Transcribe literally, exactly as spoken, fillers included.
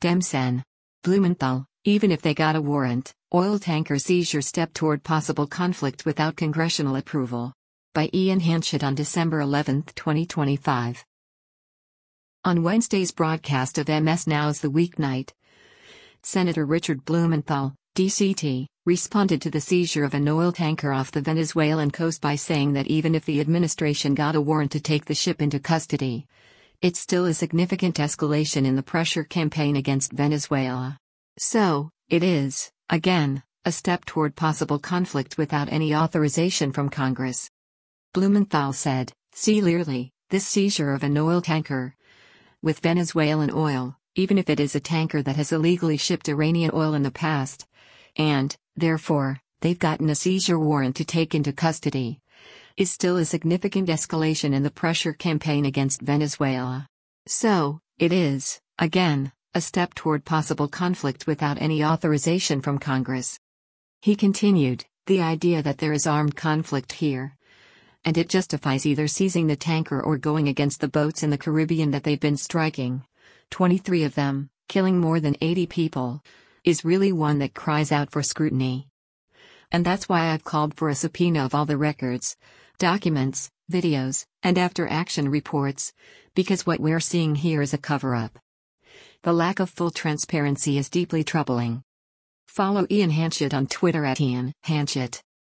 Demsen. Blumenthal, even if they got a warrant, oil tanker seizure step toward possible conflict without congressional approval. By Ian Hanchett on December eleventh, twenty twenty-five. On Wednesday's broadcast of M S Now's The Weeknight, Senator Richard Blumenthal, D C T, responded to the seizure of an oil tanker off the Venezuelan coast by saying that even if the administration got a warrant to take the ship into custody, it's still a significant escalation in the pressure campaign against Venezuela. So, it is, again, a step toward possible conflict without any authorization from Congress. Blumenthal said, "See clearly, this seizure of an oil tanker with Venezuelan oil, even if it is a tanker that has illegally shipped Iranian oil in the past, and, therefore, they've gotten a seizure warrant to take into custody, is still a significant escalation in the pressure campaign against Venezuela. So, it is, again, a step toward possible conflict without any authorization from Congress." He continued, "The idea that there is armed conflict here, and it justifies either seizing the tanker or going against the boats in the Caribbean that they've been striking, twenty-three of them, killing more than eighty people, is really one that cries out for scrutiny. And that's why I've called for a subpoena of all the records, documents, videos, and after-action reports, because what we're seeing here is a cover-up. The lack of full transparency is deeply troubling." Follow Ian Hanchett on Twitter at Ian Hanchett.